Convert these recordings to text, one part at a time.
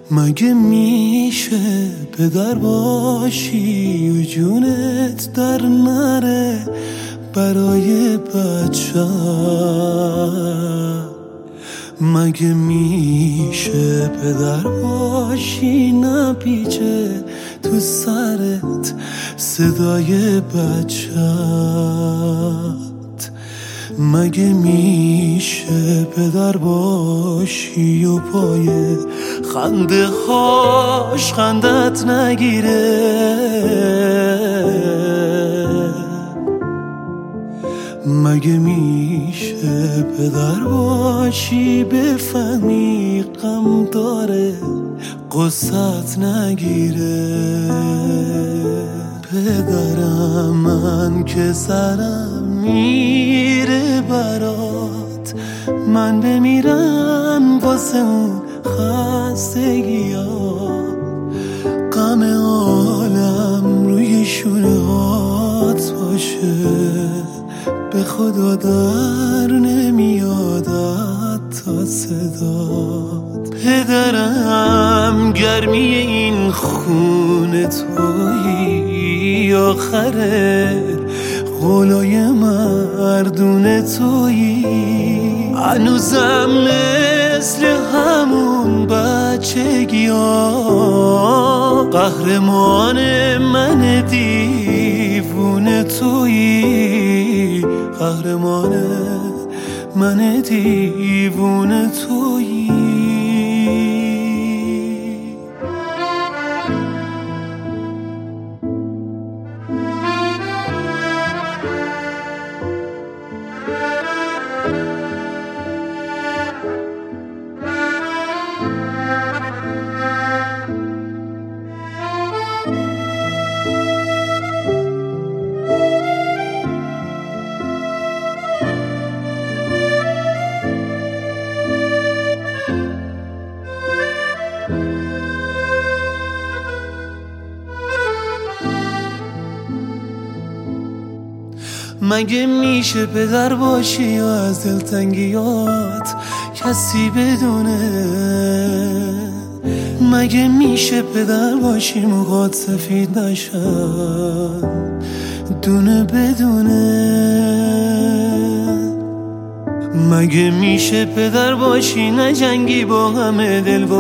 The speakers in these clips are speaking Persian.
مگه میشه پدر باشی و جونت در نره برای بچه؟ مگه میشه پدر باشی نپیچه تو سرت صدای بچت؟ مگه میشه پدر باشی و پای خنده هاش خندت نگیره؟ مگه میشه پدر باشی بفهمی غم داره قصت نگیره؟ پدرم من که سرم میره برات، من بمیرم واسه اون خستگی ها، غم عالم روی شونه هات باشه، به خدا در نمیادت تا صدات. پدرم گرمی این خونه تویی، آخره غلای مردونه تویی، هنوزم مثل همون بچگی ها، قهرمان من دیوونه تویی، قهرمان من دیوونه تویی. مگه میشه پدر باشی و از دلتنگیات کسی بدونه؟ مگه میشه پدر باشی موهات سفید نشن دونه بدونه؟ مگه میشه پدر باشی نجنگی با همه دل و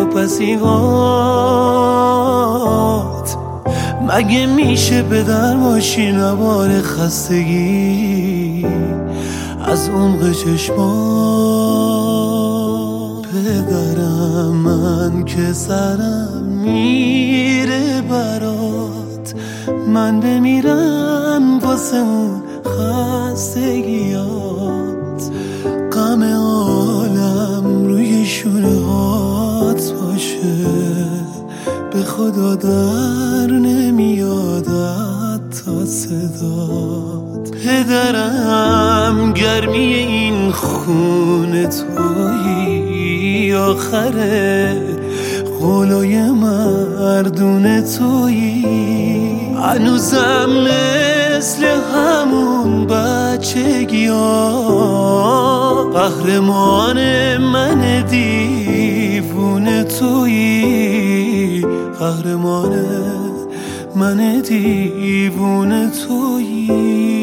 پسیهات؟ مگه میشه پدر باشی نبار خستگی از عمق چشمات؟ پدرم من که سرم میره برات، من بمیرم واسه اون خستگیات، غم عالم روی شونه هات باشه، به خدا در نمیادت تا صدات. پدرم گرمی این خونه تویی، آخره غلای مردونه تویی، هنوزم مثل همون بچگی ها، قهرمان من دیوونه تویی، قهرمان من دیوونه تویی.